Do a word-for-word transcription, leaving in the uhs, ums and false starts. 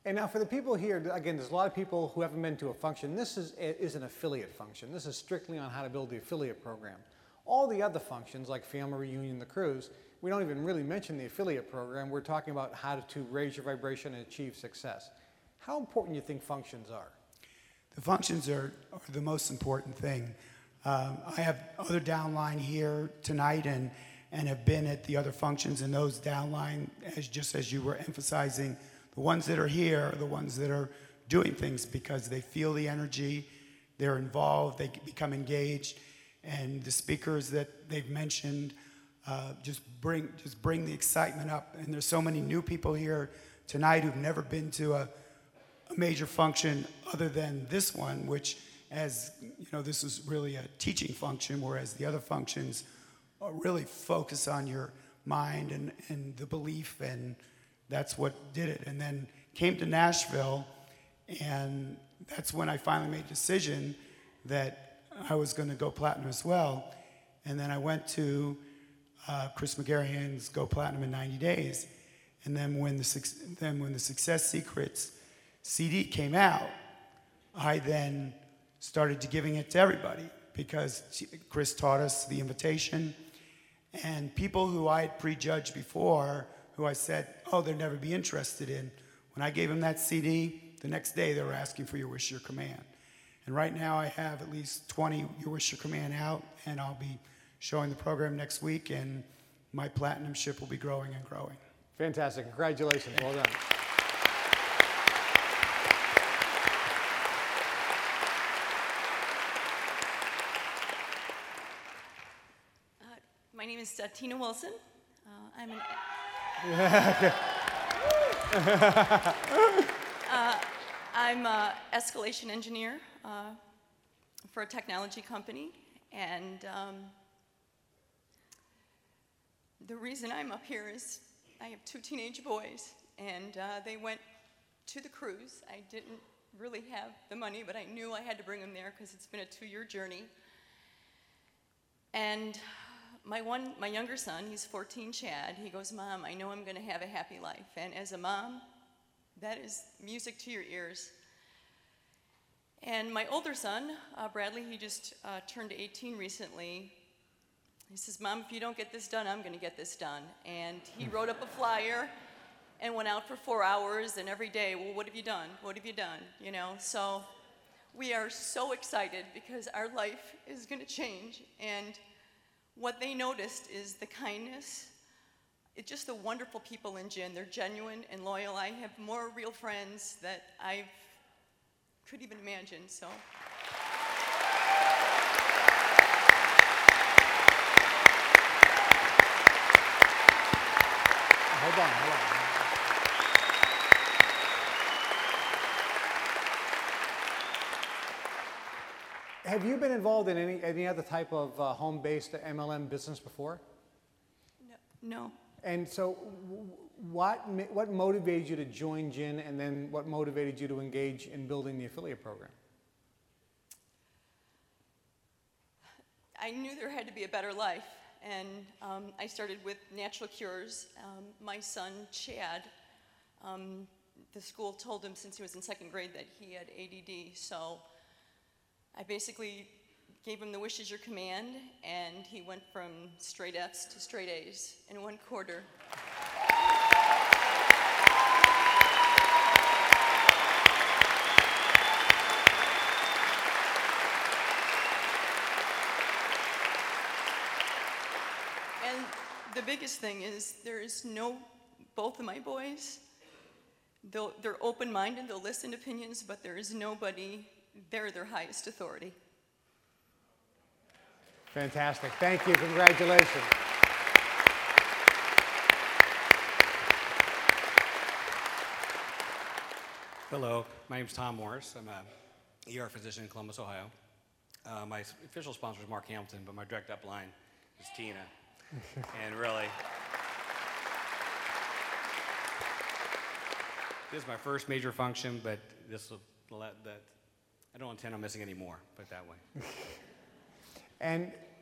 And now for the people here, again, there's a lot of people who haven't been to a function. This is, is an affiliate function. This is strictly on how to build the affiliate program. All the other functions, like family reunion, the cruise, we don't even really mention the affiliate program. We're talking about how to raise your vibration and achieve success. How important do you think functions are? The functions are, are the most important thing. Um, I have other downline here tonight and, and have been at the other functions, and those downline, as just as you were emphasizing, the ones that are here are the ones that are doing things because they feel the energy, they're involved, they become engaged, and the speakers that they've mentioned uh, just bring just bring the excitement up. And there's so many new people here tonight who've never been to a, a major function other than this one, which, as you know, this is really a teaching function, whereas the other functions are really focus on your mind and, and the belief, and that's what did it. And then came to Nashville, and that's when I finally made a decision that I was going to go platinum as well. And then I went to uh, Chris McGarrihan's Go Platinum in ninety days. And then when the then when the Success Secrets C D came out, I then started to giving it to everybody because Chris taught us the invitation, and people who I had prejudged before, who I said, oh, they'd never be interested in. When I gave them that C D, the next day they were asking for Your Wish, Your Command. And right now I have at least twenty Your Wish, Your Command out, and I'll be showing the program next week, and my platinum ship will be growing and growing. Fantastic. Congratulations. Well done. Uh, my name is uh, Tina Wilson. Uh, I'm an uh, I'm an escalation engineer uh, for a technology company, and um, the reason I'm up here is I have two teenage boys, and uh, they went to the cruise. I didn't really have the money, but I knew I had to bring them there because it's been a two-year journey. And my one, my younger son, he's fourteen, Chad, he goes, Mom, I know I'm going to have a happy life. And as a mom, that is music to your ears. And my older son, uh, Bradley, he just uh, turned eighteen recently. He says, Mom, if you don't get this done, I'm going to get this done. And he wrote up a flyer and went out for four hours, and every day, well, what have you done? What have you done? You know, so we are so excited because our life is going to change. And what they noticed is the kindness. It's just the wonderful people in Gin. They're genuine and loyal. I have more real friends that I could even imagine, so. Hold on, hold on. Have you been involved in any, any other type of uh, home-based M L M business before? No. No. And so what, what motivated you to join Gin, and then what motivated you to engage in building the affiliate program? I knew there had to be a better life, and um, I started with natural cures. Um, my son, Chad, um, the school told him since he was in second grade that he had A D D, so I basically gave him the wish is your command, and he went from straight F's to straight A's in one quarter. And the biggest thing is there is no, both of my boys, they'll, they're open-minded, they'll listen to opinions, but there is nobody, they're their highest authority. Fantastic. Thank you. Congratulations. Hello, my name is Tom Morris. I'm a E R physician in Columbus, Ohio. Uh, my official sponsor is Mark Hamilton, but my direct upline is Tina. And really, this is my first major function, but this will let that I don't intend on missing any more. Put it that way. And